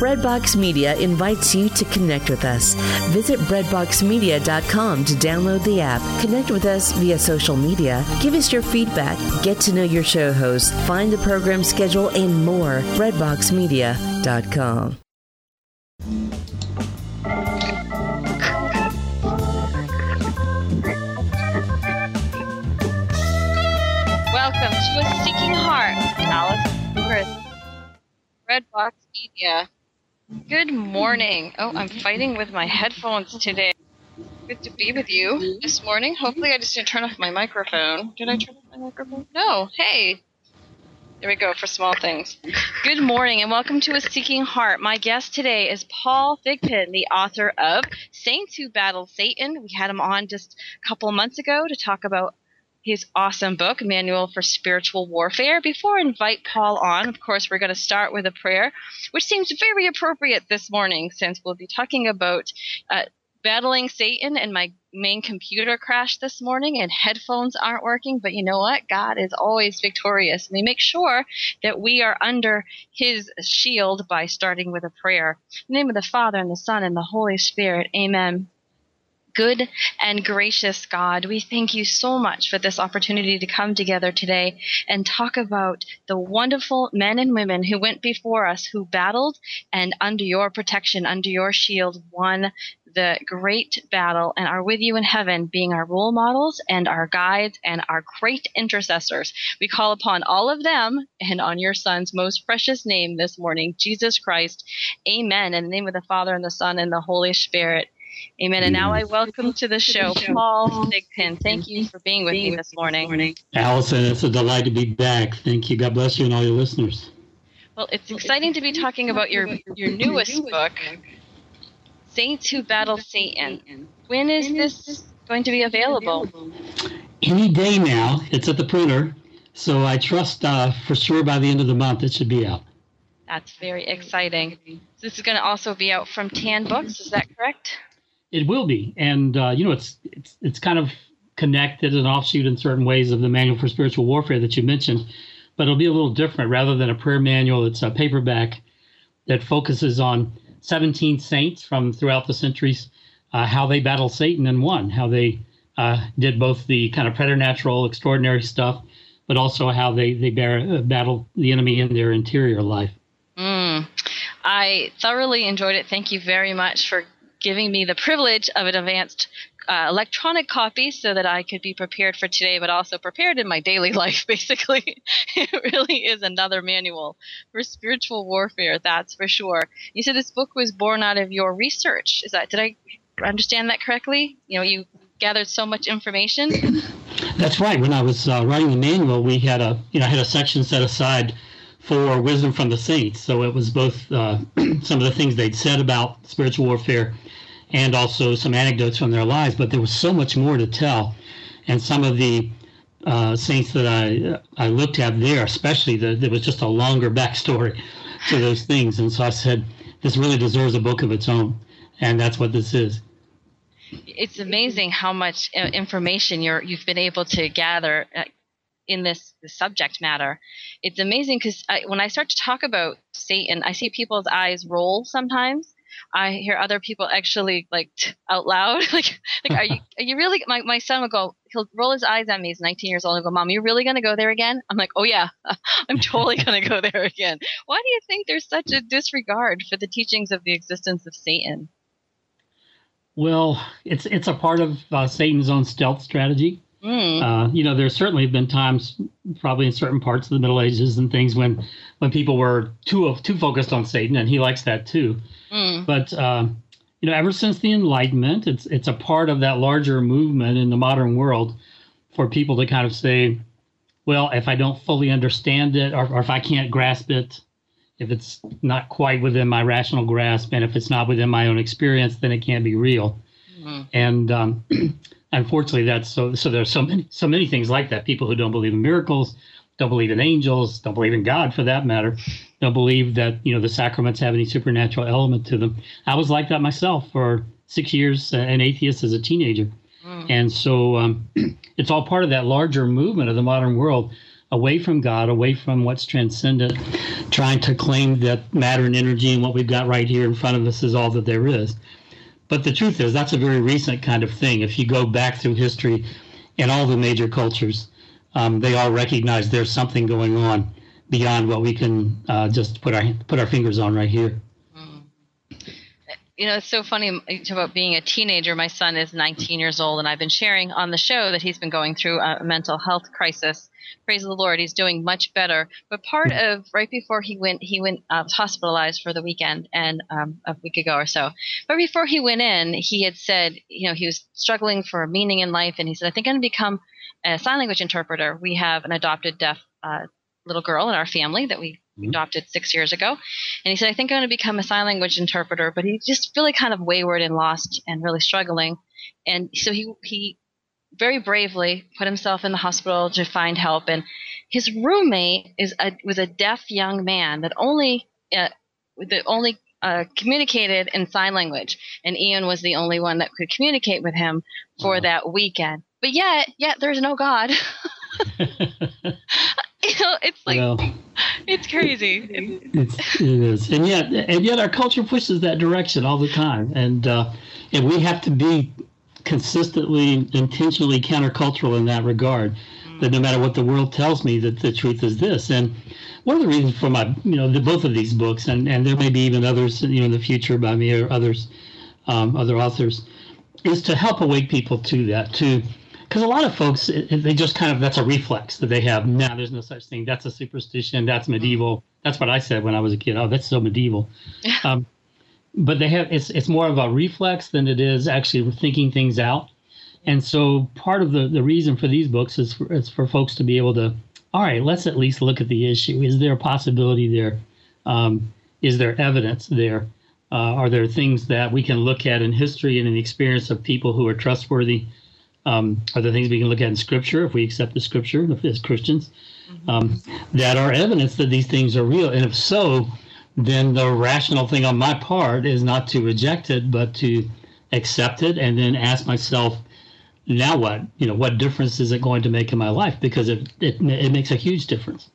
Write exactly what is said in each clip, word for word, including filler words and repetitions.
Breadbox Media invites you to connect with us. Visit breadbox media dot com to download the app. Connect with us via social media. Give us your feedback. Get to know your show hosts. Find the program schedule and more. breadbox media dot com. Welcome to A Seeking Heart, Alice Chris, Redbox Media. Good morning. Oh, I'm fighting with my headphones today. Good to be with you this morning. Hopefully I just didn't turn off my microphone. Did I turn off my microphone? No. Hey. There we go for small things. Good morning and welcome to A Seeking Heart. My guest today is Paul Thigpen, the author of Saints Who Battle Satan. We had him on just a couple of months ago to talk about his awesome book, Manual for Spiritual Warfare. Before I invite Paul on, of course, we're going to start with a prayer, which seems very appropriate this morning since we'll be talking about uh, battling Satan, and my main computer crashed this morning and headphones aren't working. But you know what? God is always victorious. And we make sure that we are under his shield by starting with a prayer. In the name of the Father, and the Son, and the Holy Spirit. Amen. Good and gracious God, we thank you so much for this opportunity to come together today and talk about the wonderful men and women who went before us, who battled and under your protection, under your shield, won the great battle and are with you in heaven, being our role models and our guides and our great intercessors. We call upon all of them and on your Son's most precious name this morning, Jesus Christ. Amen. In the name of the Father and the Son and the Holy Spirit. Amen. And now I welcome to the show Paul Thigpen. Thank you for being with me this morning. Allison, it's a delight to be back. Thank you. God bless you and all your listeners. Well, it's exciting to be talking about your, your newest book, Saints Who Battle Satan. When is this going to be available? Any day now. It's at the printer. So I trust uh, for sure by the end of the month it should be out. That's very exciting. So this is going to also be out from Tan Books. Is that correct? It will be. And, uh, you know, it's, it's it's kind of connected and offshoot in certain ways of the Manual for Spiritual Warfare that you mentioned. But it'll be a little different. Rather than a prayer manual, it's a paperback that focuses on seventeen saints from throughout the centuries, uh, how they battled Satan and won, how they uh, did both the kind of preternatural, extraordinary stuff, but also how they, they bear, uh, battled the enemy in their interior life. Mm. I thoroughly enjoyed it. Thank you very much for giving me the privilege of an advanced uh, electronic copy so that I could be prepared for today, but also prepared in my daily life, basically. It really is another manual for spiritual warfare, that's for sure. You said this book was born out of your research. Is that, did I understand that correctly? You know, you gathered so much information. That's right. When I was uh, writing the manual, we had a, you know, I had a section set aside for wisdom from the saints. So it was both uh, some of the things they'd said about spiritual warfare and also some anecdotes from their lives, but there was so much more to tell. And some of the uh, saints that I I looked at there, especially, the, there was just a longer backstory to those things. And so I said, this really deserves a book of its own. And that's what this is. It's amazing how much information you're, you've been able to gather in this, this subject matter. It's amazing because when I start to talk about Satan, I see people's eyes roll sometimes. I hear other people actually like out loud, like, like, are you, are you really, my, my son will go, he'll roll his eyes at me. He's nineteen years old and go, Mom, you're really going to go there again? I'm like, oh yeah, I'm totally going to go there again. Why do you think there's such a disregard for the teachings of the existence of Satan? Well, it's, it's a part of uh, Satan's own stealth strategy. Mm. Uh, you know, there certainly have been times, probably in certain parts of the Middle Ages and things, when when people were too too focused on Satan, and he likes that too. Mm. But um, you know, ever since the Enlightenment, it's it's a part of that larger movement in the modern world for people to kind of say, well, if I don't fully understand it, or, or if I can't grasp it, if it's not quite within my rational grasp, and if it's not within my own experience, then it can't be real. Mm. And um, unfortunately, that's so. So there's so many, so many things like that. People who don't believe in miracles, don't believe in angels, don't believe in God for that matter, don't believe that, you know, the sacraments have any supernatural element to them. I was like that myself for six years, uh, an atheist as a teenager. Mm. And so um, it's all part of that larger movement of the modern world away from God, away from what's transcendent, trying to claim that matter and energy and what we've got right here in front of us is all that there is. But the truth is, that's a very recent kind of thing. If you go back through history in all the major cultures, um, they all recognize there's something going on beyond what we can uh, just put our put our fingers on right here. You know, it's so funny about being a teenager. My son is nineteen years old, and I've been sharing on the show that he's been going through a mental health crisis. Praise the Lord, he's doing much better. But part of right before he went, he went uh, was hospitalized for the weekend and um, a week ago or so. But before he went in, he had said, you know, he was struggling for meaning in life, and he said, "I think I'm going to become a sign language interpreter." We have an adopted deaf uh, little girl in our family that we adopted six years ago. And he said, "I think I'm going to become a sign language interpreter," but he's just really kind of wayward and lost and really struggling. And so he, he very bravely put himself in the hospital to find help. And his roommate is a, was a deaf young man that only, uh, that only uh, communicated in sign language. And Ian was the only one that could communicate with him for wow. that weekend. But yet, yet there's no God. You know, it's like, well, it's crazy. It's, it is. And yet, and yet our culture pushes that direction all the time. And, uh, and we have to be consistently, intentionally countercultural in that regard, mm. that no matter what the world tells me, that the truth is this. And one of the reasons for my, you know, the, both of these books, and, and there may be even others, you know, in the future by me or others, um, other authors, is to help awake people to that, to because a lot of folks, they just kind of, that's a reflex that they have. Now, there's no such thing. That's a superstition. That's medieval. That's what I said when I was a kid. Oh, that's so medieval. um, but they have, it's it's more of a reflex than it is actually thinking things out. And so part of the, the reason for these books is for, is for folks to be able to, all right, let's at least look at the issue. Is there a possibility there? Um, is there evidence there? Uh, are there things that we can look at in history and in the experience of people who are trustworthy? Um, are there things we can look at in Scripture, if we accept the Scripture as Christians, um, that are evidence that these things are real? And if so, then the rational thing on my part is not to reject it, but to accept it and then ask myself, now what? You know, what difference is it going to make in my life? Because it it, it makes a huge difference.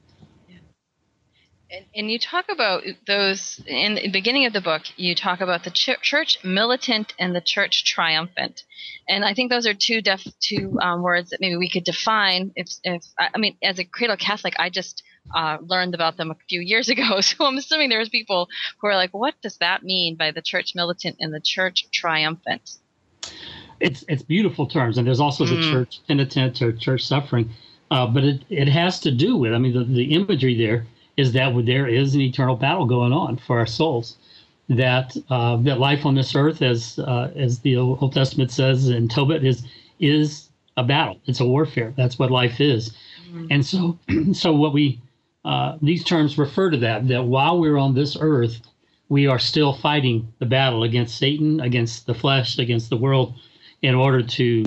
And, and you talk about those in the beginning of the book. You talk about the ch- church militant and the church triumphant, and I think those are two def- two um, words that maybe we could define. If, if I mean, as a cradle Catholic, I just uh, learned about them a few years ago, so I'm assuming there's people who are like, "What does that mean by the church militant and the church triumphant?" It's it's beautiful terms, and there's also mm. the church penitent or church suffering, uh, but it it has to do with. I mean, the, the imagery there is that there is an eternal battle going on for our souls, that uh, that life on this earth, as uh, as the Old Testament says in Tobit, is is a battle. It's a warfare. That's what life is. Mm-hmm. And so so what we uh, these terms refer to that, that while we're on this earth, we are still fighting the battle against Satan, against the flesh, against the world, in order to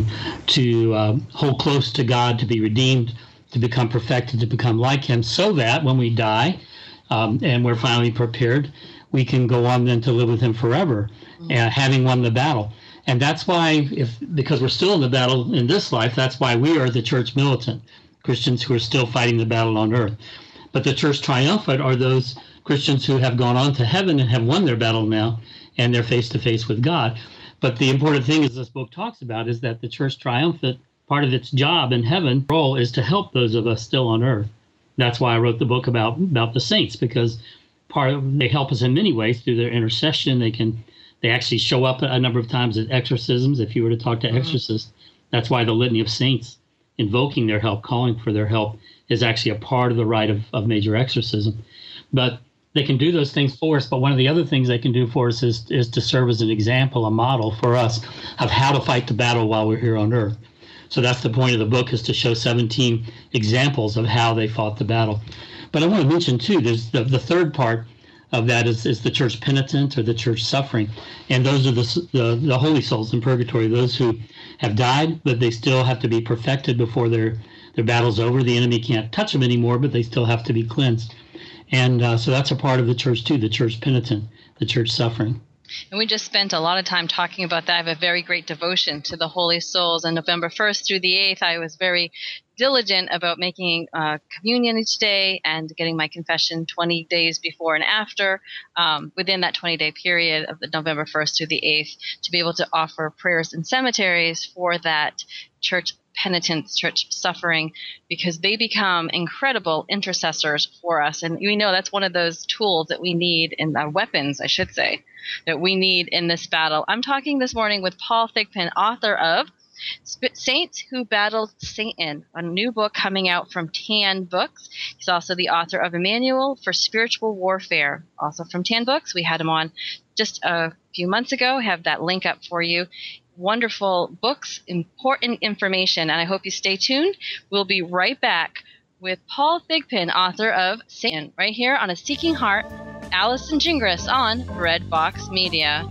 to um, hold close to God, to be redeemed, to become perfected, to become like him, so that when we die um, and we're finally prepared, we can go on then to live with him forever, mm-hmm. uh, having won the battle. And that's why, if because we're still in the battle in this life, that's why we are the church militant, Christians who are still fighting the battle on earth. But the church triumphant are those Christians who have gone on to heaven and have won their battle now, and they're face-to-face with God. But the important thing, as this book talks about, is that the church triumphant, part of its job in heaven, role, is to help those of us still on earth. That's why I wrote the book about about the saints, because part of they help us in many ways through their intercession. They can they actually show up a number of times at exorcisms. If you were to talk to mm-hmm. exorcists, that's why the litany of saints, invoking their help, calling for their help, is actually a part of the rite of, of major exorcism. But they can do those things for us. But one of the other things they can do for us is is to serve as an example, a model for us of how to fight the battle while we're here on earth. So that's the point of the book, is to show seventeen examples of how they fought the battle. But I want to mention, too, there's the, the third part of that is, is the church penitent or the church suffering. And those are the, the, the holy souls in purgatory, those who have died, but they still have to be perfected before their, their battle's over. The enemy can't touch them anymore, but they still have to be cleansed. And uh, so that's a part of the church, too, the church penitent, the church suffering. And we just spent a lot of time talking about that. I have a very great devotion to the holy souls. On November first through the eighth, I was very diligent about making uh, communion each day and getting my confession twenty days before and after, um, within that twenty-day period of the November first through the eighth, to be able to offer prayers in cemeteries for that church penitence, church suffering, because they become incredible intercessors for us. And we know that's one of those tools that we need, in uh, weapons, I should say, that we need in this battle. I'm talking this morning with Paul Thigpen, author of Saints Who Battled Satan, a new book coming out from Tan Books. He's also the author of a manual for spiritual warfare, also from Tan Books. We had him on just a few months ago. I have that link up for you. Wonderful books, important information, and I hope you stay tuned. We'll be right back with Paul Thigpen, author of Satan, right here on A Seeking Heart. Allison Gingras on Redbox Media.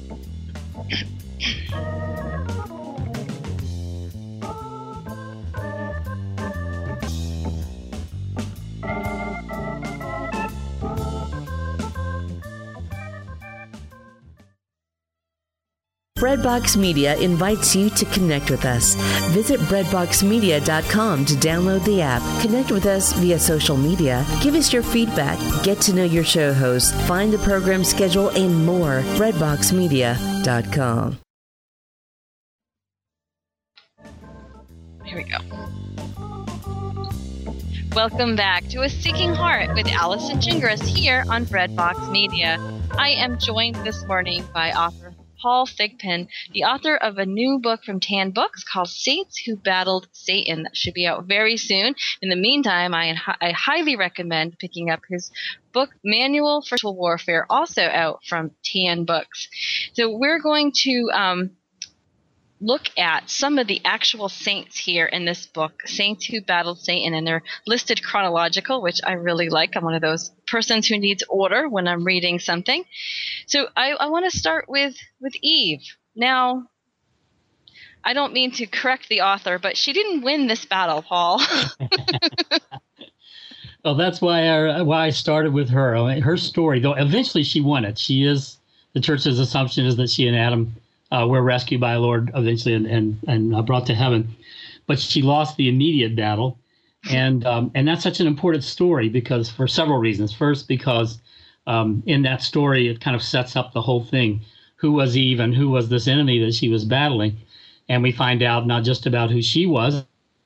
Breadbox Media invites you to connect with us. Visit breadbox media dot com to download the app. Connect with us via social media. Give us your feedback. Get to know your show hosts. Find the program schedule and more. breadbox media dot com. Here we go. Welcome back to A Seeking Heart with Allison Gingras here on Breadbox Media. I am joined this morning by author Paul Thigpen, the author of a new book from Tan Books called Saints Who Battled Satan. That should be out very soon. In the meantime, I, I highly recommend picking up his book, Manual for Spiritual Warfare, also out from Tan Books. So we're going to um, look at some of the actual saints here in this book, Saints Who Battled Satan, and they're listed chronological, which I really like. I'm one of those persons who needs order when I'm reading something. So I, I want to start with, with Eve. Now, I don't mean to correct the author, but she didn't win this battle, Paul. Well, that's why I, why I started with her. I mean, her story, though, eventually she won it. She is, the church's assumption is that she and Adam uh, were rescued by the Lord eventually and, and, and uh, brought to heaven. But she lost the immediate battle. And um, and that's such an important story because for several reasons. First, because um, in that story, it kind of sets up the whole thing. Who was Eve and who was this enemy that she was battling? And we find out not just about who she was,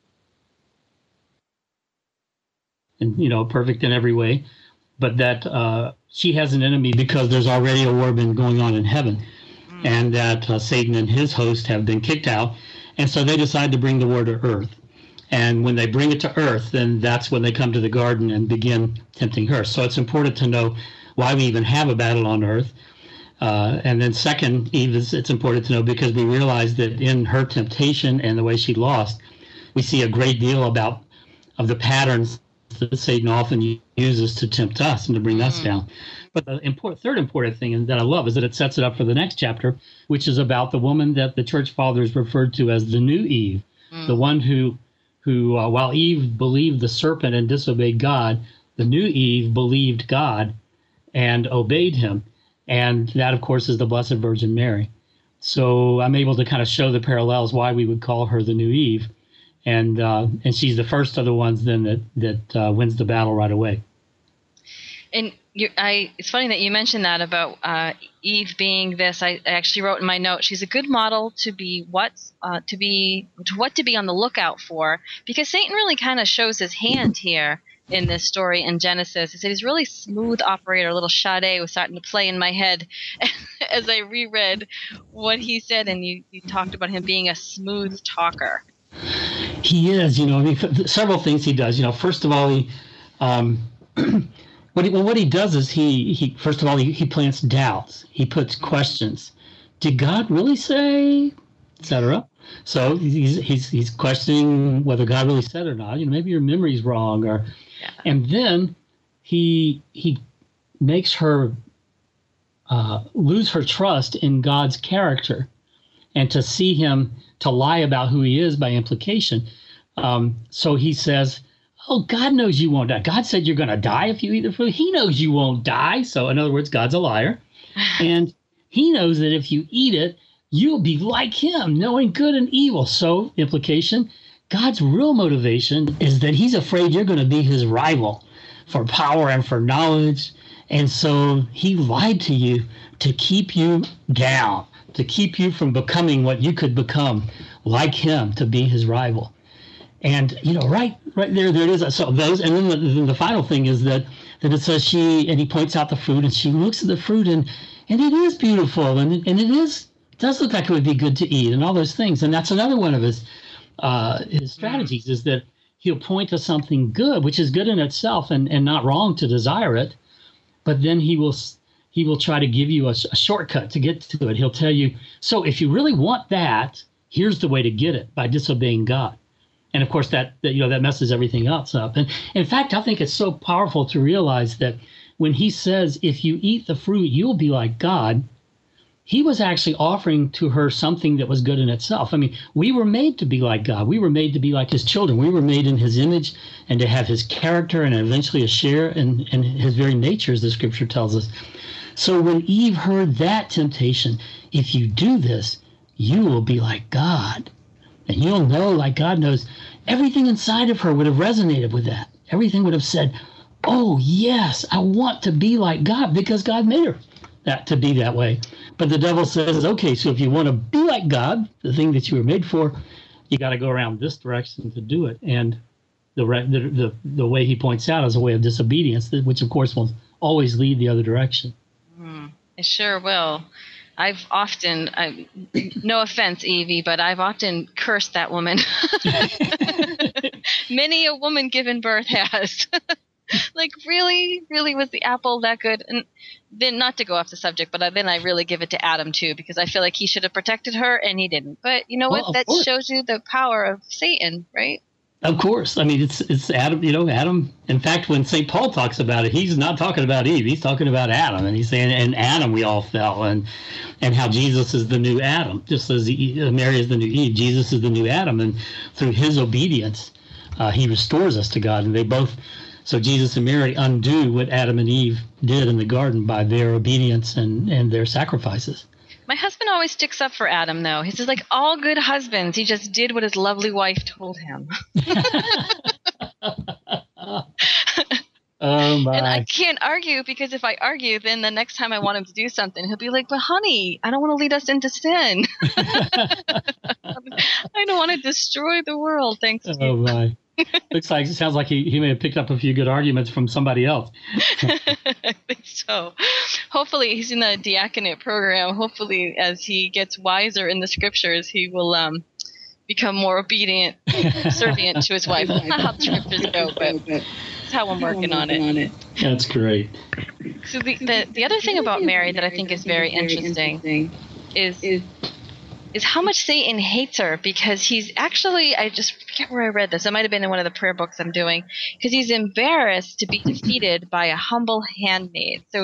and, you know, perfect in every way, but that uh, she has an enemy because there's already a war been going on in heaven, mm. and that uh, Satan and his host have been kicked out. And so they decide to bring the war to earth. And when they bring it to earth, then that's when they come to the garden and begin tempting her. So it's important to know why we even have a battle on earth. Uh, and then second, Eve, is, it's important to know because we realize that in her temptation and the way she lost, we see a great deal about of the patterns that Satan often uses to tempt us and to bring mm. us down. But the important, third important thing that I love is that it sets it up for the next chapter, which is about the woman that the church fathers referred to as the new Eve, mm. the one who who, uh, while Eve believed the serpent and disobeyed God, the new Eve believed God and obeyed him. And that, of course, is the Blessed Virgin Mary. So I'm able to kind of show the parallels why we would call her the new Eve. And uh, and she's the first of the ones then that, that uh, wins the battle right away. And you, I, it's funny that you mentioned that about uh, Eve being this. I, I actually wrote in my note, she's a good model to be what uh, to be to what to be on the lookout for, because Satan really kind of shows his hand here in this story in Genesis. He said he's a really smooth operator. A little Sade was starting to play in my head as I reread what he said, and you, you talked about him being a smooth talker. He is, you know, I mean, several things he does. You know, first of all, he. Um, What he, well, what he does is he, he first of all, he, he plants doubts. He puts questions. Did God really say, et cetera? So he's, he's, he's questioning whether God really said or not. You know, maybe your memory's wrong. or, yeah. And then he, he makes her uh, lose her trust in God's character and to see him, to lie about who he is by implication. Um, so he says, oh, God knows you won't die. God said you're going to die if you eat the fruit. He knows you won't die. So in other words, God's a liar. And he knows that if you eat it, you'll be like him, knowing good and evil. So implication, God's real motivation is that he's afraid you're going to be his rival for power and for knowledge. And so he lied to you to keep you down, to keep you from becoming what you could become, like him, to be his rival. And, you know, right right there, there it is. So those, and then the, then the final thing is that, that it says she, and he points out the fruit, and she looks at the fruit, and, and it is beautiful, and, and it is, it does look like it would be good to eat, and all those things. And that's another one of his Uh, his strategies, is that he'll point to something good, which is good in itself and, and not wrong to desire it, but then he will he will try to give you a, a shortcut to get to it. He'll tell you, so if you really want that, here's the way to get it, by disobeying God. And of course that, that you know that messes everything else up. And in fact, I think it's so powerful to realize that when he says, if you eat the fruit, you'll be like God, he was actually offering to her something that was good in itself. I mean, we were made to be like God. We were made to be like his children. We were made in his image and to have his character and eventually a share in, in his very nature, as the scripture tells us. So when Eve heard that temptation, if you do this, you will be like God. And you'll know like God knows. Everything inside of her would have resonated with that. Everything would have said, oh, yes, I want to be like God, because God made her that to be that way. But the devil says, okay, so if you want to be like God, the thing that you were made for, you got to go around this direction to do it. And the, the the the way he points out is a way of disobedience, which of course will always lead the other direction. Mm, it sure will. I've often, I, no offense, Evie, but I've often cursed that woman. Many a woman given birth has. Like, really, really, was the apple that good? And then, not to go off the subject, but then I really give it to Adam too, because I feel like he should have protected her and he didn't. But you know well, what? That course. shows you the power of Satan, right? Of course. I mean, it's it's Adam. You know, Adam. In fact, when Saint Paul talks about it, he's not talking about Eve. He's talking about Adam, and he's saying, "In Adam we all fell," and and how Jesus is the new Adam, just as he, Mary is the new Eve. Jesus is the new Adam, and through his obedience, uh, he restores us to God, and they both. So Jesus and Mary undo what Adam and Eve did in the garden by their obedience and, and their sacrifices. My husband always sticks up for Adam, though. He says, like all good husbands, he just did what his lovely wife told him. Oh, my. And I can't argue, because if I argue, then the next time I want him to do something, he'll be like, but honey, I don't want to lead us into sin. I don't want to destroy the world, thanks to oh, you. My. Looks like it sounds like he, he may have picked up a few good arguments from somebody else. I think so. Hopefully he's in the diaconate program. Hopefully as he gets wiser in the scriptures, he will um, become more obedient, subservient to his wife. That's not how the scriptures go, but that's how I'm working on it. That's great. So the, the, the other thing about Mary that I think is very interesting is... is is how much Satan hates her, because he's actually, I just forget where I read this. It might have been in one of the prayer books I'm doing, because he's embarrassed to be defeated by a humble handmaid. So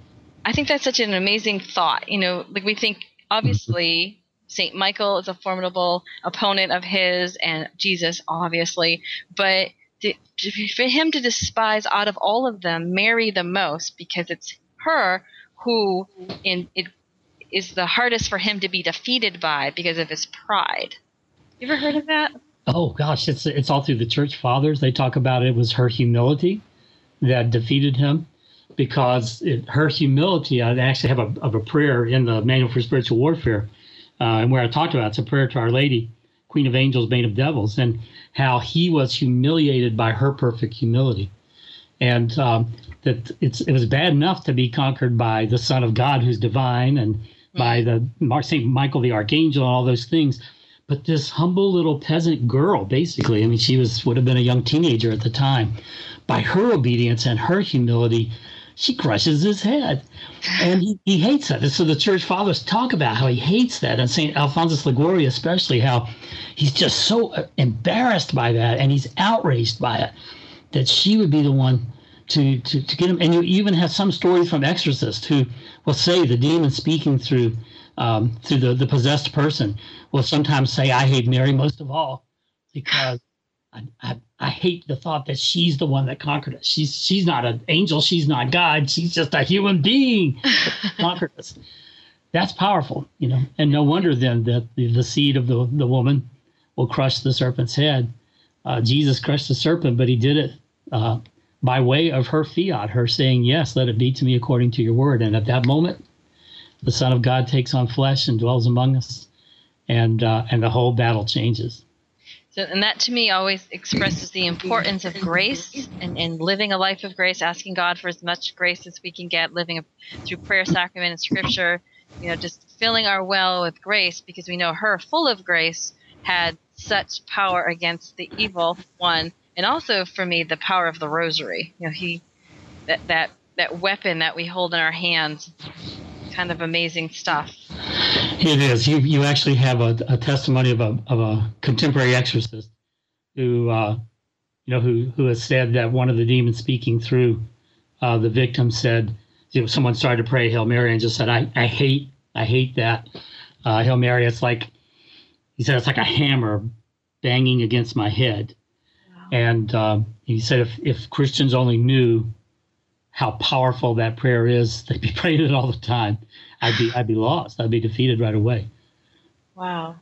I think that's such an amazing thought. You know, like we think, obviously, Saint Michael is a formidable opponent of his, and Jesus, obviously, but to, for him to despise out of all of them Mary the most, because it's her who in it is the hardest for him to be defeated by because of his pride. You ever heard of that? Oh, gosh, it's it's all through the church fathers. They talk about it was her humility that defeated him, because it, her humility, I actually have a, of a prayer in the Manual for Spiritual Warfare, uh, and where I talked about it. It's a prayer to Our Lady, Queen of Angels, Bane of Devils, and how he was humiliated by her perfect humility. And um, that it's it was bad enough to be conquered by the Son of God, who's divine, and by the Saint Michael the Archangel and all those things. But this humble little peasant girl, basically, I mean, she was would have been a young teenager at the time. By her obedience and her humility, she crushes his head. And he, he hates that. And so the church fathers talk about how he hates that. And Saint Alphonsus Liguori especially, how he's just so embarrassed by that, and he's outraged by it, that she would be the one to, to, to get him. And you even have some stories from exorcists who will say the demon speaking through um, through the, the possessed person will sometimes say, I hate Mary most of all, because I, I, I hate the thought that she's the one that conquered us. She's she's not an angel. She's not God. She's just a human being that conquered us. That's powerful, you know. And no wonder then that the, the seed of the, the woman will crush the serpent's head. Uh, Jesus crushed the serpent, but he did it uh, by way of her fiat, her saying, yes, let it be to me according to your word. And at that moment, the Son of God takes on flesh and dwells among us, and uh, and the whole battle changes. So, and that to me always expresses the importance of grace and, and living a life of grace, asking God for as much grace as we can get, living through prayer, sacrament, and scripture, you know, just filling our well with grace, because we know her, full of grace, had such power against the evil one. And also for me, the power of the rosary, you know, he, that, that, that weapon that we hold in our hands, kind of amazing stuff. It is. You you actually have a, a testimony of a of a contemporary exorcist who uh, you know who who has said that one of the demons speaking through uh, the victim said, you know, someone started to pray Hail Mary and just said, I, I hate I hate that uh, Hail Mary. It's like, he said, it's like a hammer banging against my head. Wow. And um, he said if if Christians only knew how powerful that prayer is, they'd be praying it all the time. I'd be I'd be lost. I'd be defeated right away. Wow.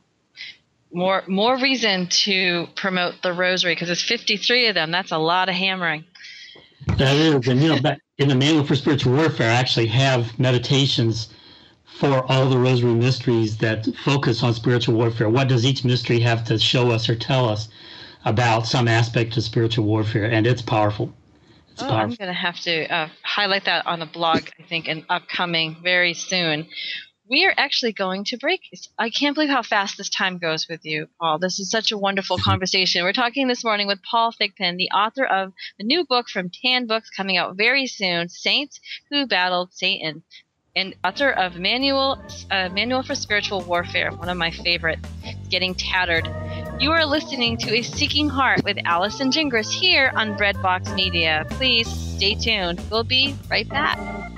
More more reason to promote the rosary, because it's fifty-three of them. That's a lot of hammering. That is. And, you know, back in the Manual for Spiritual Warfare, I actually have meditations for all the rosary mysteries that focus on spiritual warfare. What does each mystery have to show us or tell us about some aspect of spiritual warfare? And it's powerful. It's oh, powerful. I'm going to have to uh, highlight that on the blog, I think, and upcoming very soon. We are actually going to break. I can't believe how fast this time goes with you, Paul. This is such a wonderful conversation. We're talking this morning with Paul Thigpen, the author of the new book from Tan Books coming out very soon, Saints Who Battled Satan, and author of Manual uh, Manual for Spiritual Warfare, one of my favorites, Getting Tattered. You are listening to A Seeking Heart with Allison Gingras here on Breadbox Media. Please stay tuned. We'll be right back.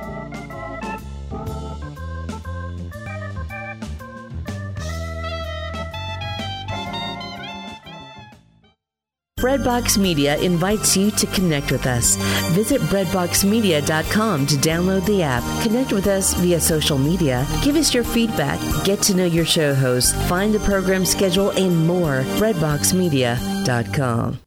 Breadbox Media invites you to connect with us. Visit breadbox media dot com to download the app. Connect with us via social media. Give us your feedback. Get to know your show hosts. Find the program schedule and more. breadbox media dot com.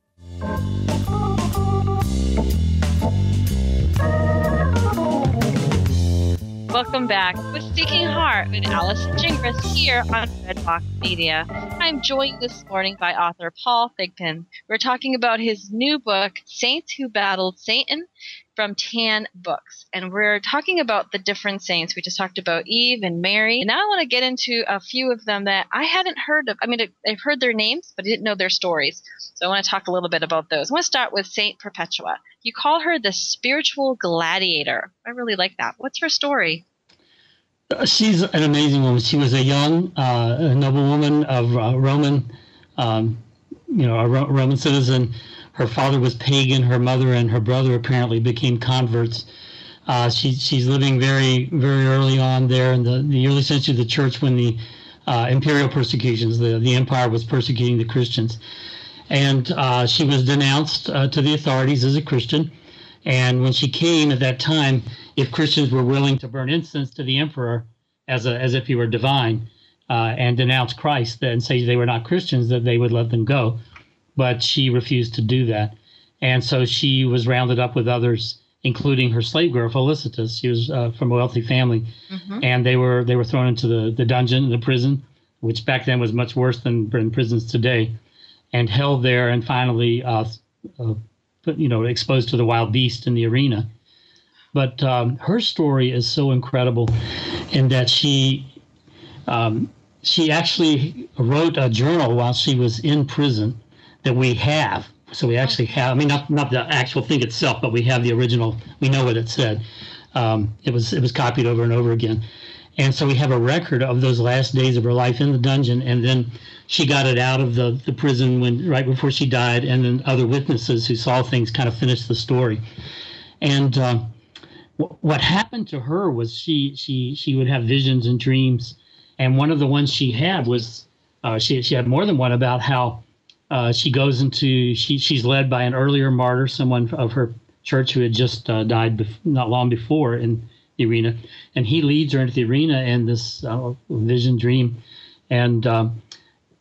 Welcome back with Seeking Heart with Allison Gingras here on Breadbox Media. I'm joined this morning by author Paul Thigpen. We're talking about his new book, Saints Who Battled Satan, from Tan Books. And we're talking about the different saints. We just talked about Eve and Mary. And now I want to get into a few of them that I hadn't heard of. I mean, I've heard their names, but I didn't know their stories. So I want to talk a little bit about those. I want to start with Saint Perpetua. You call her the spiritual gladiator. I really like that. What's her story? She's an amazing woman. She was a young, uh, a noble woman of uh, Roman, um, you know, a Ro- Roman citizen. Her father was pagan. Her mother and her brother apparently became converts. Uh, she, she's living very, very early on there in the, the early century of the church when the uh, imperial persecutions, the, the empire was persecuting the Christians. And uh, she was denounced uh, to the authorities as a Christian. And when she came at that time, if Christians were willing to burn incense to the emperor as a, as if he were divine uh, and denounce Christ and say they were not Christians, that they would let them go. But she refused to do that. And so she was rounded up with others, including her slave girl, Felicitas. She was uh, from a wealthy family. Mm-hmm. And they were they were thrown into the, the dungeon, the prison, which back then was much worse than in prisons today, and held there and finally uh, uh, you know, exposed to the wild beast in the arena. But um, her story is so incredible in that she um, she actually wrote a journal while she was in prison that we have. So we actually have, I mean, not not the actual thing itself, but we have the original. We know what it said. Um, it was it was copied over and over again. And so we have a record of those last days of her life in the dungeon, and then she got it out of the, the prison when right before she died, and then other witnesses who saw things kind of finished the story. And uh, w- what happened to her was she she she would have visions and dreams, and one of the ones she had was uh, she she had more than one about how uh, she goes into she she's led by an earlier martyr, someone of her church who had just uh, died bef- not long before in the arena, and he leads her into the arena in this uh, vision dream, and um,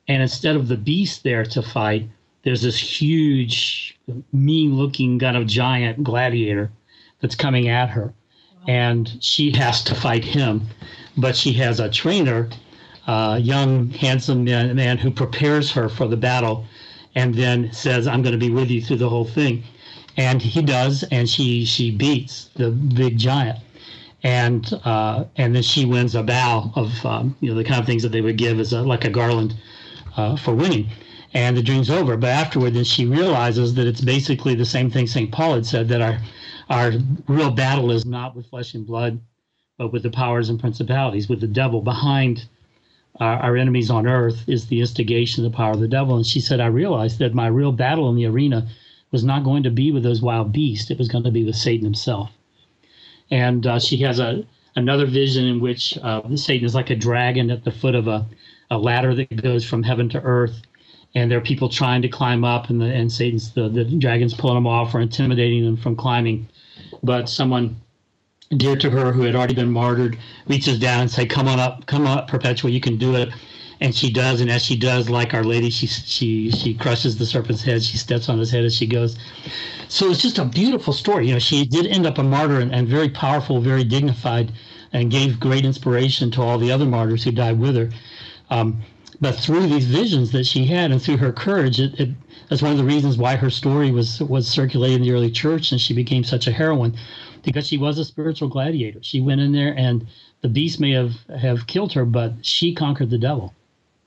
And instead of the beast there to fight, there's this huge, mean-looking kind of giant gladiator that's coming at her. Wow. And she has to fight him. But she has a trainer, a young, handsome man, man who prepares her for the battle and then says, I'm going to be with you through the whole thing. And he does, and she she beats the big giant. And uh, and then she wins a bow of, um, you know, the kind of things that they would give as a, like a garland uh, for winning. And the dream's over. But afterward, then she realizes that it's basically the same thing Saint Paul had said, that our our real battle is not with flesh and blood, but with the powers and principalities, with the devil. Behind our, our enemies on earth is the instigation of the power of the devil. And she said, I realized that my real battle in the arena was not going to be with those wild beasts. It was going to be with Satan himself. And uh, she has a another vision in which uh, Satan is like a dragon at the foot of a, a ladder that goes from heaven to earth. And there are people trying to climb up, and the and Satan's the, the dragon's pulling them off or intimidating them from climbing. But someone dear to her who had already been martyred reaches down and say, "Come on up, come on up, Perpetua, you can do it." And she does, and as she does, like Our Lady, she she she crushes the serpent's head. She steps on his head as she goes. So it's just a beautiful story. You know, she did end up a martyr and, and very powerful, very dignified, and gave great inspiration to all the other martyrs who died with her. Um, But through these visions that she had and through her courage, it, it, that's one of the reasons why her story was was circulated in the early church, and she became such a heroine, because she was a spiritual gladiator. She went in there, and the beast may have, have killed her, but she conquered the devil.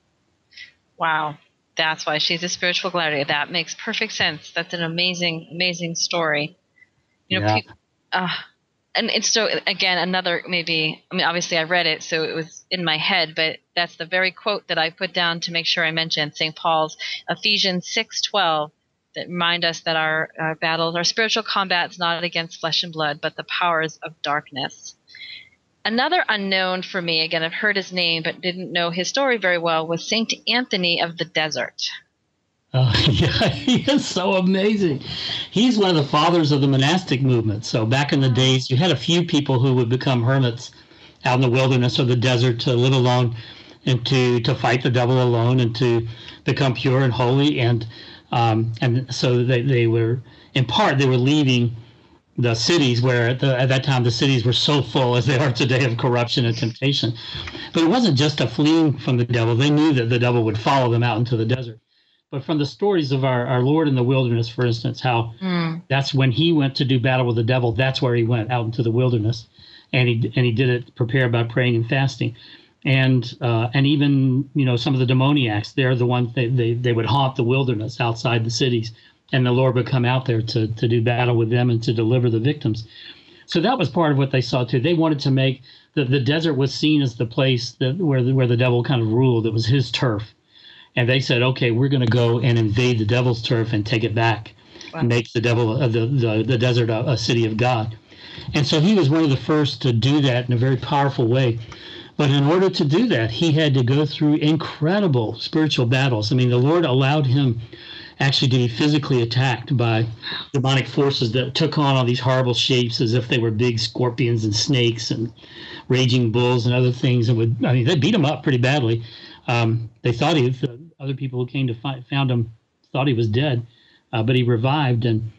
Wow. That's why she's a spiritual gladiator. That makes perfect sense. That's an amazing, amazing story. You know, yeah. people, uh, and it's so, again, another maybe, I mean, obviously I read it, so it was in my head, but that's the very quote that I put down to make sure I mentioned, Saint Paul's Ephesians six twelve, that remind us that our, our battles, our spiritual combat's not against flesh and blood, but the powers of darkness. Another unknown for me, again, I've heard his name, but didn't know his story very well, was Saint Anthony of the Desert. Oh, yeah, he is so amazing. He's one of the fathers of the monastic movement. So back in the days, you had a few people who would become hermits out in the wilderness or the desert to live alone and to, to fight the devil alone and to become pure and holy. And um, and so they, they were, in part, they were leaving the cities where at, the, at that time the cities were so full as they are today of corruption and temptation. But it wasn't just a fleeing from the devil. They knew that the devil would follow them out into the desert. But from the stories of our, our Lord in the wilderness, for instance, how mm. that's when he went to do battle with the devil, that's where he went, out into the wilderness. And he and he did it prepared by praying and fasting. And uh, and even, you know, some of the demoniacs, they're the ones, they, they, they would haunt the wilderness outside the cities. And the Lord would come out there to, to do battle with them and to deliver the victims. So that was part of what they saw, too. They wanted to make, the, the desert was seen as the place that where the, where the devil kind of ruled. It was his turf. And they said, okay, we're going to go and invade the devil's turf and take it back, wow. and make the devil, uh, the, the, the desert a, a city of God. And so he was one of the first to do that in a very powerful way. But in order to do that, he had to go through incredible spiritual battles. I mean, the Lord allowed him actually to be physically attacked by demonic forces that took on all these horrible shapes as if they were big scorpions and snakes and raging bulls and other things. And would, I mean, they beat him up pretty badly. Um, they thought he, the other people who came to find, found him thought he was dead, uh, but he revived. And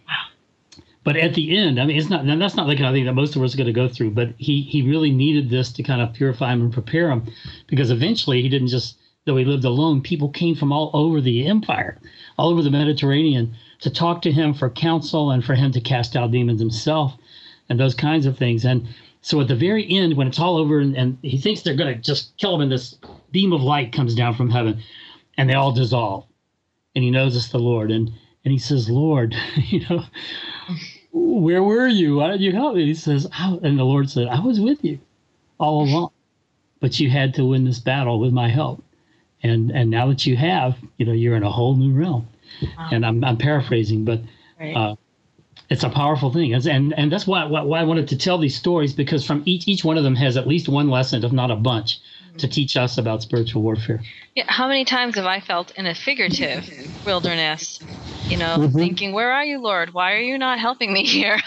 but at the end, I mean, it's not, and that's not the kind of thing that most of us are going to go through, but he, he really needed this to kind of purify him and prepare him, because eventually he didn't just, though he lived alone, people came from all over the empire, all over the Mediterranean, to talk to him for counsel and for him to cast out demons himself and those kinds of things. And so at the very end, when it's all over and, and he thinks they're going to just kill him, and this beam of light comes down from heaven and they all dissolve. And he knows it's the Lord. And, and he says, Lord, you know, where were you? Why did you help me? He says, I, and the Lord said, I was with you all along, but you had to win this battle with my help. And and now that you have, you know, you're in a whole new realm. Wow. And I'm I'm paraphrasing, but right. uh, it's a powerful thing. And and that's why, why I wanted to tell these stories, because from each each one of them has at least one lesson, if not a bunch, mm-hmm. to teach us about spiritual warfare. Yeah. How many times have I felt in a figurative wilderness, you know, mm-hmm. thinking, where are you, Lord? Why are you not helping me here?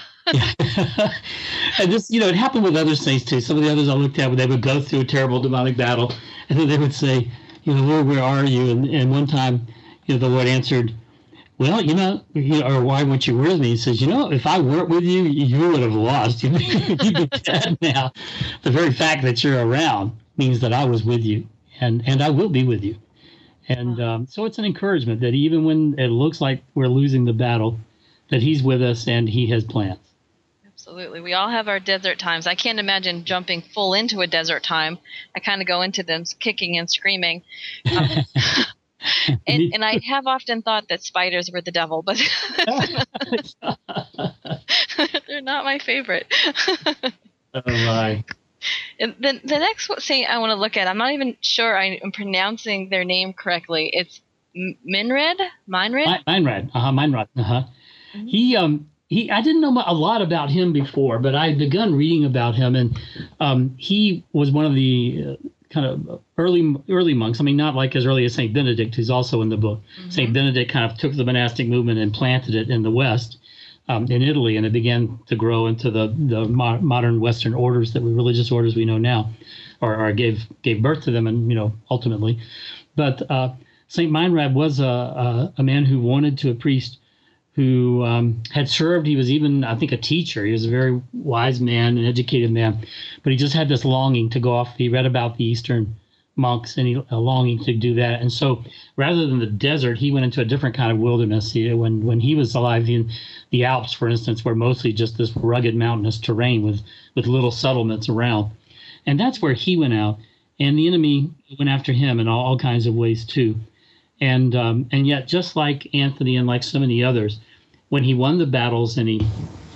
And this, you know, it happened with other saints too. Some of the others I looked at, they would go through a terrible demonic battle, and then they would say, you know, Lord, where are you? And, and one time, you know, the Lord answered, well, you know, you know, or why weren't you with me? He says, you know, if I weren't with you, you would have lost. You'd be dead now. The very fact that you're around means that I was with you, and, and I will be with you. And um, so it's an encouragement that even when it looks like we're losing the battle, that he's with us and he has plans. Absolutely. We all have our desert times. I can't imagine jumping full into a desert time. I kind of go into them kicking and screaming. Um, and, and I have often thought that spiders were the devil, but they're not my favorite. Oh, my. And then the next thing I want to look at, I'm not even sure I'm pronouncing their name correctly. It's Minred? Minred? Minred. Uh-huh, Minred. Uh-huh. Mm-hmm. He, um, he, I didn't know a lot about him before, but I had begun reading about him, and um, he was one of the uh, kind of early early monks. I mean, not like as early as Saint Benedict, who's also in the book. Mm-hmm. Saint Benedict kind of took the monastic movement and planted it in the West, um, in Italy, and it began to grow into the, the mo- modern Western orders, that we religious orders we know now, or, or gave gave birth to them, and you know ultimately. But uh, Saint Meinrad was a, a a man who wanted to a priest who um, had served. He was even, I think, a teacher. He was a very wise man, an educated man, but he just had this longing to go off. He read about the Eastern monks, and he a longing to do that. And so rather than the desert, he went into a different kind of wilderness. He, when when he was alive, in the Alps, for instance, were mostly just this rugged mountainous terrain with, with little settlements around. And that's where he went out. And the enemy went after him in all, all kinds of ways, too. And um, and yet, just like Anthony and like so many others, when he won the battles and he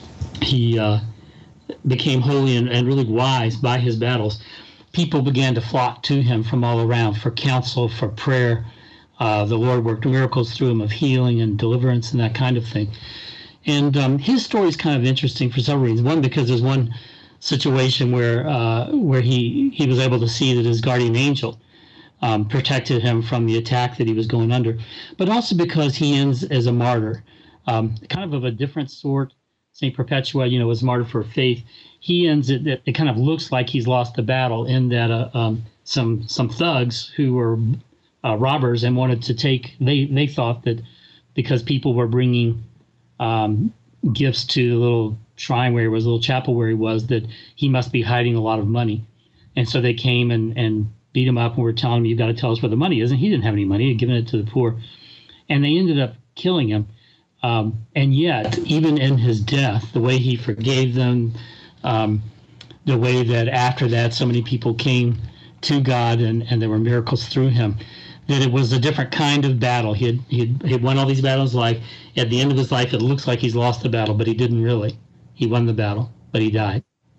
he uh, became holy and, and really wise by his battles, people began to flock to him from all around for counsel, for prayer. Uh, the Lord worked miracles through him of healing and deliverance and that kind of thing. And um, his story is kind of interesting for several reasons. One, because there's one situation where uh, where he, he was able to see that his guardian angel Um, protected him from the attack that he was going under, but also because he ends as a martyr, um, kind of of a different sort. Saint Perpetua, you know, was martyred for faith. He ends it. It, it kind of looks like he's lost the battle in that uh, um, some some thugs who were uh, robbers and wanted to take. They they thought that because people were bringing um, gifts to the little shrine where he was, a little chapel where he was, that he must be hiding a lot of money, and so they came and and. beat him up and were telling him, you've got to tell us where the money is. And he didn't have any money. He had given it to the poor. And they ended up killing him. Um, and yet, even in his death, the way he forgave them, um, the way that after that so many people came to God and, and there were miracles through him, that it was a different kind of battle. He had, he had, he had won all these battles. Like at the end of his life, it looks like he's lost the battle, but he didn't really. He won the battle, but he died.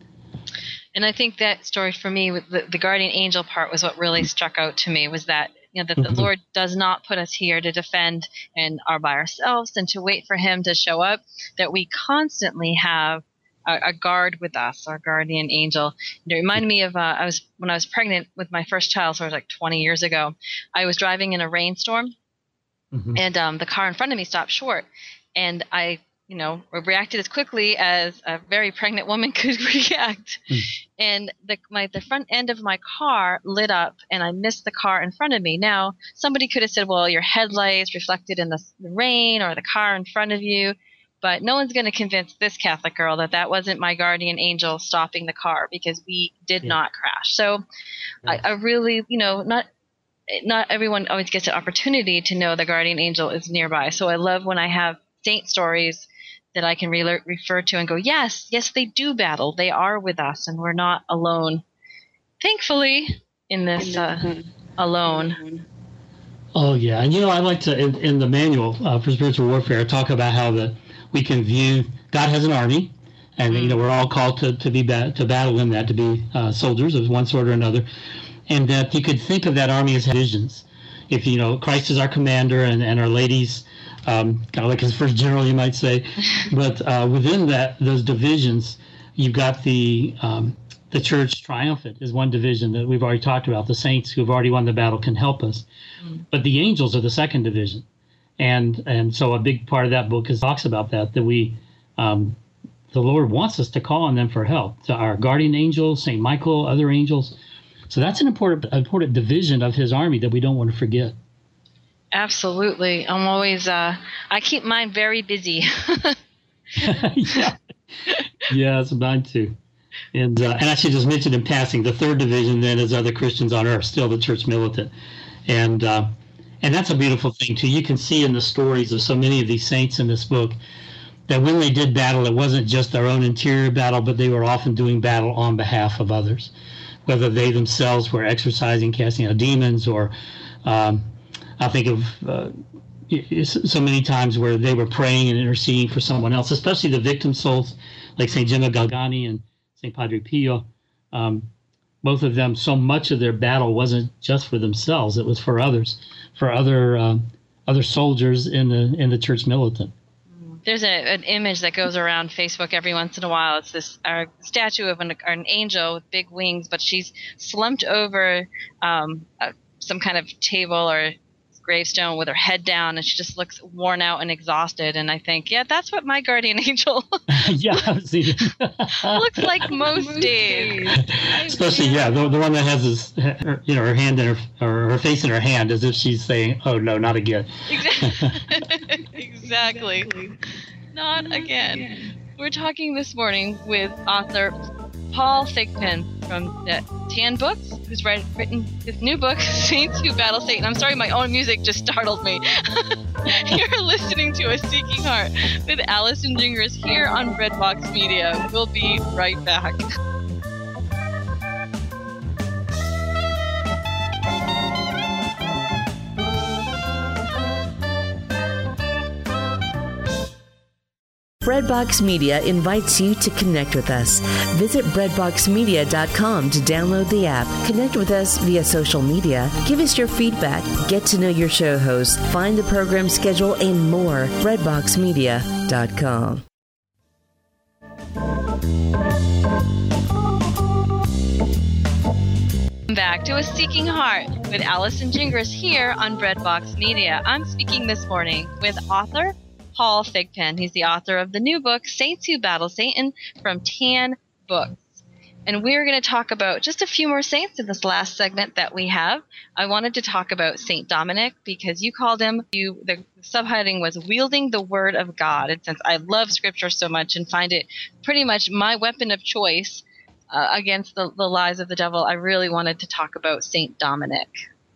And I think that story for me, with the, the guardian angel part, was what really struck out to me, was that, you know, that the mm-hmm. Lord does not put us here to defend and are by ourselves and to wait for him to show up, that we constantly have a, a guard with us, our guardian angel. And it reminded me of, uh, I was when I was pregnant with my first child, so it was like twenty years ago, I was driving in a rainstorm, mm-hmm. and um, the car in front of me stopped short. And I you know, reacted as quickly as a very pregnant woman could react. Mm. And the my the front end of my car lit up, and I missed the car in front of me. Now, somebody could have said, well, your headlights reflected in the, the rain or the car in front of you. But no one's going to convince this Catholic girl that that wasn't my guardian angel stopping the car, because we did yeah. not crash. So yeah. I, I really, you know, not not everyone always gets an opportunity to know the guardian angel is nearby. So I love when I have saint stories that I can re- refer to and go, yes, yes, they do battle. They are with us, and we're not alone. Thankfully, in this uh, alone. Oh, yeah. And, you know, I like to, in, in the manual uh, for spiritual warfare, talk about how the we can view God has an army, and, mm-hmm. you know, we're all called to, to be ba- to battle in that, to be uh, soldiers of one sort or another, and that you could think of that army as divisions. If, you know, Christ is our commander and, and our ladies, Um, kind of like his first general, you might say, but uh, within that, those divisions, you've got the um, the church triumphant is one division that we've already talked about. The saints who have already won the battle can help us, mm. but the angels are the second division, and and so a big part of that book is talks about that that we, um, the Lord wants us to call on them for help. So our guardian angel, Saint Michael, other angels, So that's an important important division of his army that we don't want to forget. Absolutely. I'm always, uh, I keep mine very busy. yeah. yeah, it's mine too. And uh, and I should just mention in passing, the third division then is other Christians on earth, still the church militant. And uh, and that's a beautiful thing too. You can see in the stories of so many of these saints in this book that when they did battle, it wasn't just their own interior battle, but they were often doing battle on behalf of others, whether they themselves were exorcising, casting out demons, or um, I think of uh, so many times where they were praying and interceding for someone else, especially the victim souls like Saint Gemma Galgani and Saint Padre Pio. Um, both of them, so much of their battle wasn't just for themselves; it was for others, for other uh, other soldiers in the in the church militant. There's a, an image that goes around Facebook every once in a while. It's this uh, statue of an, an angel with big wings, but she's slumped over um, uh, some kind of table or gravestone with her head down, and she just looks worn out and exhausted. And I think, yeah, that's what my guardian angel yeah, I've seen it. looks like most days. Especially, yeah, the, the one that has his, her, you know, her hand in her, or her face in her hand, as if she's saying, "Oh no, not again." Exactly. exactly. Not again. We're talking this morning with author Paul Thigpen from uh, Tan Books, who's write, written his new book, Saints Who Battle Satan. I'm sorry, my own music just startled me. You're listening to A Seeking Heart with Allison Gingras here on Breadbox Media. We'll be right back. Breadbox Media invites you to connect with us. Visit breadbox media dot com to download the app. Connect with us via social media. Give us your feedback. Get to know your show hosts. Find the program schedule and more. breadbox media dot com. Back to A Seeking Heart with Allison Gingras here on Breadbox Media. I'm speaking this morning with author Paul Thigpen. He's the author of the new book, Saints Who Battle Satan, from Tan Books. And we're going to talk about just a few more saints in this last segment that we have. I wanted to talk about Saint Dominic because you called him, you, the subheading was Wielding the Word of God. And since I love Scripture so much and find it pretty much my weapon of choice uh, against the, the lies of the devil, I really wanted to talk about Saint Dominic.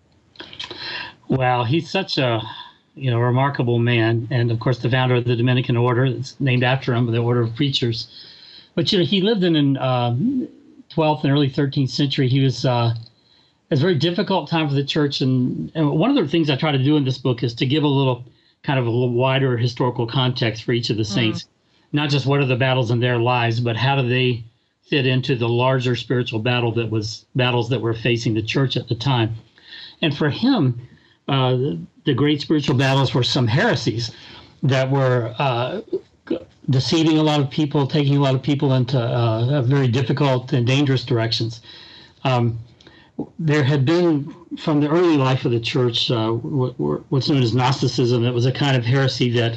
Well, he's such a... you know, remarkable man, and of course the founder of the Dominican order. It's named after him, the Order of Preachers. But you know, he lived in the uh, twelfth and early thirteenth century. He was uh, it was a very difficult time for the church, and, and one of the things I try to do in this book is to give a little kind of a little wider historical context for each of the saints, mm. not just what are the battles in their lives, but how do they fit into the larger spiritual battle that was battles that were facing the church at the time. And for him, uh, the, the great spiritual battles were some heresies that were uh, deceiving a lot of people, taking a lot of people into uh, very difficult and dangerous directions. Um, there had been, from the early life of the church, uh, what's known as Gnosticism. It was a kind of heresy that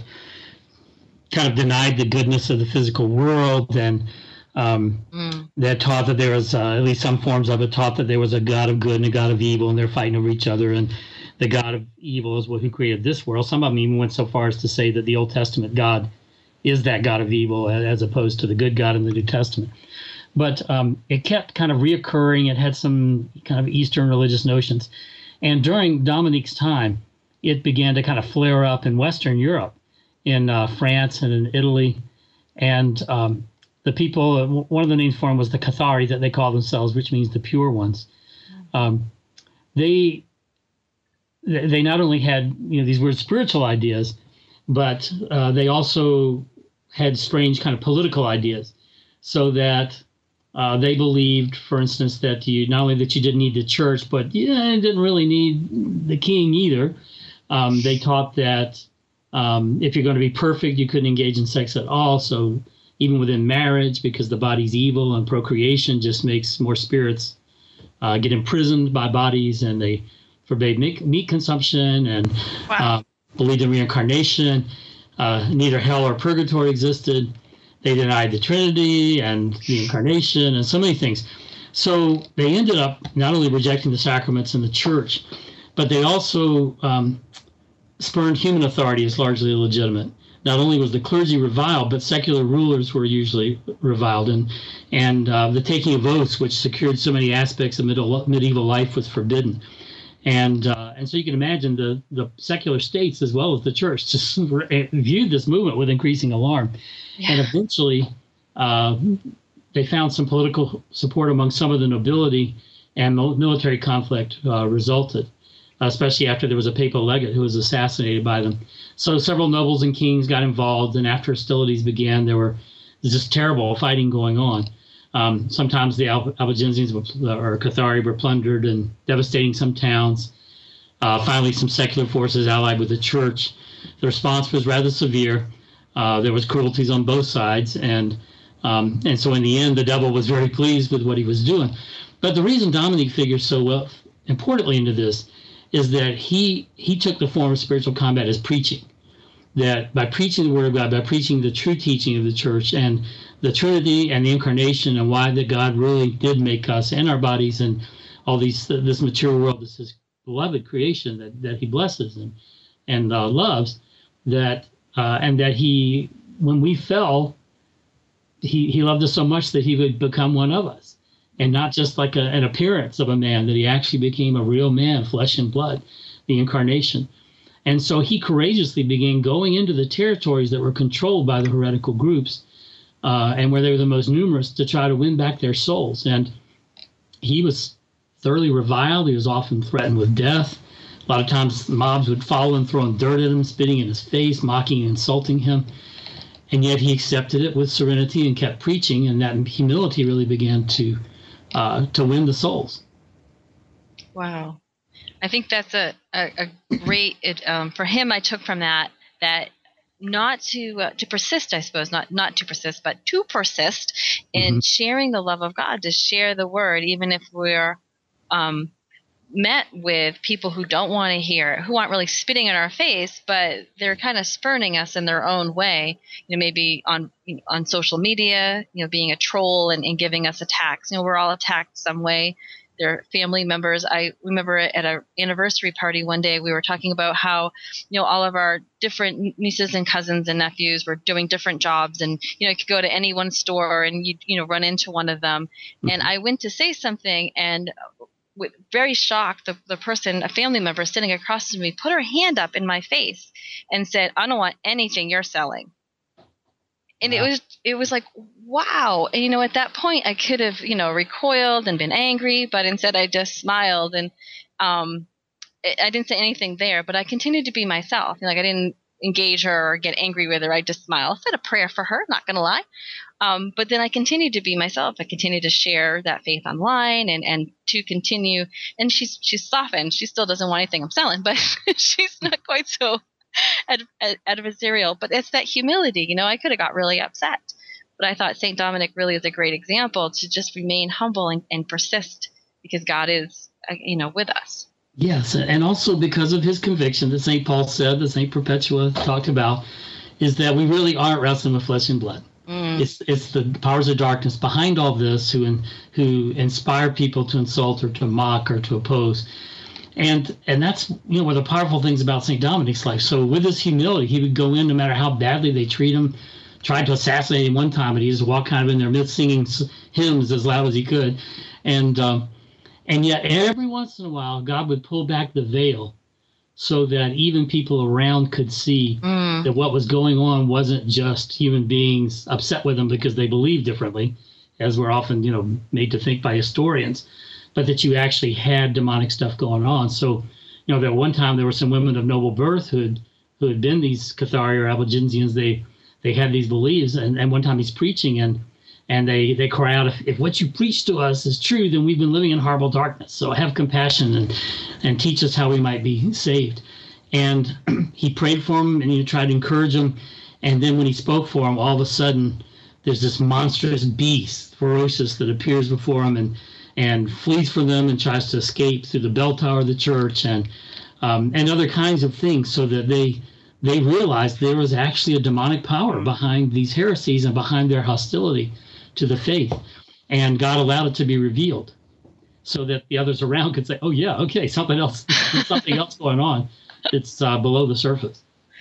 kind of denied the goodness of the physical world, and um, mm. that taught that there was, uh, at least some forms of it, taught that there was a God of good and a God of evil, and they're fighting over each other, and the God of evil is what who created this world. Some of them even went so far as to say that the Old Testament God is that God of evil as opposed to the good God in the New Testament. But um, it kept kind of reoccurring. It had some kind of Eastern religious notions. And during Dominic's time, it began to kind of flare up in Western Europe, in uh, France and in Italy. And um, the people, one of the names for them was the Cathari, that they call themselves, which means the pure ones. Um, they... They not only had, you know, these weird spiritual ideas, but uh, they also had strange kind of political ideas. So that uh, they believed, for instance, that you not only that you didn't need the church, but yeah, you didn't really need the king either. Um, they taught that um, if you're going to be perfect, you couldn't engage in sex at all. So even within marriage, because the body's evil and procreation just makes more spirits uh, get imprisoned by bodies, and they forbade meat, meat consumption, and wow. uh, believed in reincarnation. Uh, neither hell or purgatory existed. They denied the Trinity and the incarnation and so many things. So they ended up not only rejecting the sacraments in the church, but they also um, spurned human authority as largely illegitimate. Not only was the clergy reviled, but secular rulers were usually reviled, and and uh, the taking of oaths, which secured so many aspects of middle, medieval life, was forbidden. And uh, and so you can imagine the, the secular states as well as the church just viewed this movement with increasing alarm. Yeah. And eventually uh, they found some political support among some of the nobility, and military conflict uh, resulted, especially after there was a papal legate who was assassinated by them. So several nobles and kings got involved, and after hostilities began, there were just terrible fighting going on. Um, sometimes the Al- Albigensians were, or Cathari were plundered and devastating some towns. Uh, finally, some secular forces allied with the church. The response was rather severe. Uh, there was cruelties on both sides, and um, and so in the end, the devil was very pleased with what he was doing. But the reason Dominic figures so well, importantly into this, is that he he took the form of spiritual combat as preaching. That by preaching the word of God, by preaching the true teaching of the church and the Trinity and the incarnation, and why that God really did make us and our bodies and all these this material world, this his beloved creation that, that he blesses and and uh, loves, that uh, and that he, when we fell, he he loved us so much that he would become one of us. And not just like a, an appearance of a man, that he actually became a real man, flesh and blood, the incarnation. And so he courageously began going into the territories that were controlled by the heretical groups uh, and where they were the most numerous, to try to win back their souls. And he was thoroughly reviled. He was often threatened with death. A lot of times mobs would follow him, throwing dirt at him, spitting in his face, mocking and insulting him. And yet he accepted it with serenity and kept preaching, and that humility really began to Uh, to win the souls. Wow. I think that's a, a, a great, it, um, for him, I took from that, that not to uh, to persist, I suppose, not, not to persist, but to persist in mm-hmm. sharing the love of God, to share the word, even if we're um, met with people who don't want to hear, who aren't really spitting in our face, but they're kind of spurning us in their own way, you know, maybe on you know, on social media, you know, being a troll and, and giving us attacks. You know, we're all attacked some way. They're family members. I remember at an anniversary party one day, we were talking about how, you know, all of our different nieces and cousins and nephews were doing different jobs, and, you know, you could go to any one store and you you know, run into one of them. Mm-hmm. And I went to say something, and with very shocked, the, the person, a family member sitting across from me, put her hand up in my face and said, "I don't want anything you're selling." And wow. it was, it was like, wow. And, you know, at that point I could have, you know, recoiled and been angry, but instead I just smiled, and um, I didn't say anything there, but I continued to be myself. You know, like I didn't engage her or get angry with her. I just smiled, said a prayer for her, not going to lie. Um, but then I continued to be myself. I continued to share that faith online and, and to continue. And she's she's softened. She still doesn't want anything I'm selling, but she's not quite so ad, ad, adversarial. But it's that humility. You know, I could have got really upset. But I thought Saint Dominic really is a great example to just remain humble and, and persist, because God is, uh, you know, with us. Yes, and also because of his conviction that Saint Paul said, that Saint Perpetua talked about, is that we really aren't wrestling with flesh and blood. Mm. It's it's the powers of darkness behind all this who in, who inspire people to insult or to mock or to oppose, and and that's you know one of the powerful things about Saint Dominic's life. So with his humility, he would go in no matter how badly they treat him. Tried to assassinate him one time, and he just walked kind of in their midst singing hymns as loud as he could, and um, and yet every once in a while God would pull back the veil, so that even people around could see mm. that what was going on wasn't just human beings upset with them because they believe differently, as we're often, you know, made to think by historians, but that you actually had demonic stuff going on. So, you know, that one time there were some women of noble birth who had, who had been these Cathari or Albigensians. They they had these beliefs, and, and one time he's preaching, and and they, they cry out, if, if what you preach to us is true, then we've been living in horrible darkness. So have compassion and, and teach us how we might be saved. And he prayed for him, and he tried to encourage him. And then when he spoke for him, all of a sudden, there's this monstrous beast, ferocious, that appears before him and, and flees from them and tries to escape through the bell tower of the church and um, and other kinds of things, so that they they realized there was actually a demonic power behind these heresies and behind their hostility to the faith. and God allowed it to be revealed so that the others around could say, oh, yeah, okay, something else, something else going on. It's uh, below the surface.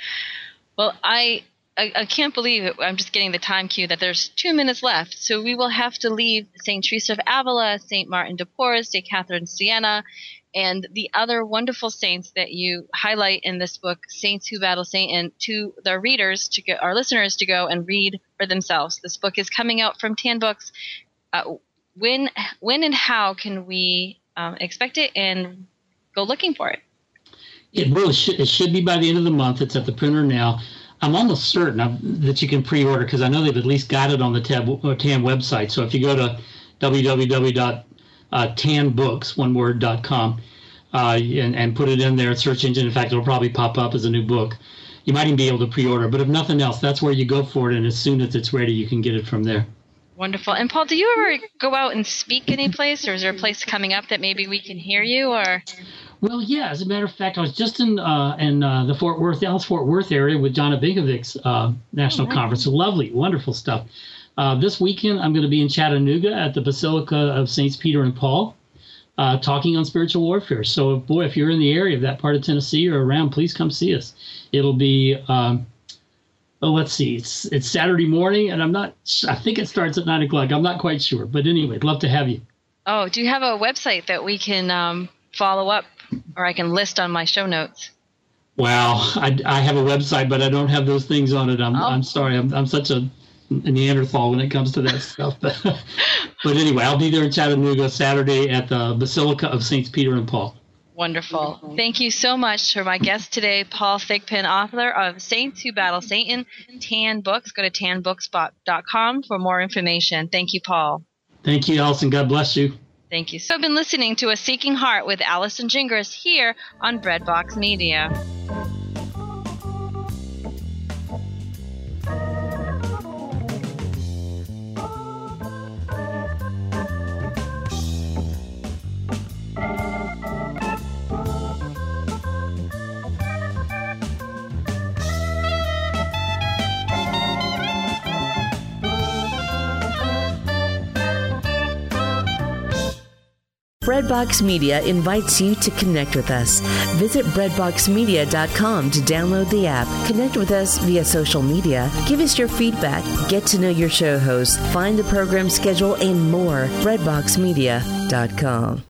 Well, I, I I can't believe it. I'm just getting the time cue that there's two minutes left. So we will have to leave Saint Teresa of Avila, Saint Martin de Porres, Saint Catherine Siena, and the other wonderful saints that you highlight in this book, Saints Who Battle Satan, to the readers, to get our listeners to go and read for themselves. This book is coming out from Tan Books. Uh, when, when and how can we um, expect it and go looking for it? It really should, it should be by the end of the month. It's at the printer now. I'm almost certain of, that you can pre-order because I know they've at least got it on the tab, or TAN website. So if you go to w w w dot tan books, one word, dot com uh, and, and put it in there, search engine, in fact, it'll probably pop up as a new book. You might even be able to pre-order. But if nothing else, that's where you go for it. And as soon as it's ready, you can get it from there. Wonderful. And Paul, do you ever go out and speak any place, or is there a place coming up that maybe we can hear you? Or Well, yeah. As a matter of fact, I was just in uh, in uh, the Fort Worth, Dallas Fort Worth area with John Abinkovic's uh, national oh, right. conference. Lovely, wonderful stuff. Uh, this weekend, I'm going to be in Chattanooga at the Basilica of Saints Peter and Paul, uh, talking on spiritual warfare. So, boy, if you're in the area of that part of Tennessee or around, please come see us. It'll be, um, oh, let's see, it's it's Saturday morning, and I'm not, I think it starts at nine o'clock. I'm not quite sure, but anyway, I'd love to have you. Oh, do you have a website that we can um, follow up, or I can list on my show notes? Well, I, I have a website, but I don't have those things on it. I'm oh. I'm sorry. I'm I'm such a Neanderthal when it comes to that stuff. But, but anyway, I'll be there in Chattanooga Saturday at the Basilica of Saints Peter and Paul. Wonderful. Wonderful. Thank you so much for my guest today, Paul Thigpen, author of Saints Who Battle Satan, Tan Books. Go to tan books dot com for more information. Thank you, Paul. Thank you, Allison. God bless you. Thank you. So I've been listening to A Seeking Heart with Allison Gingras here on Breadbox Media. Breadbox Media invites you to connect with us. Visit breadbox media dot com to download the app. Connect with us via social media. Give us your feedback. Get to know your show hosts. Find the program schedule and more. breadbox media dot com.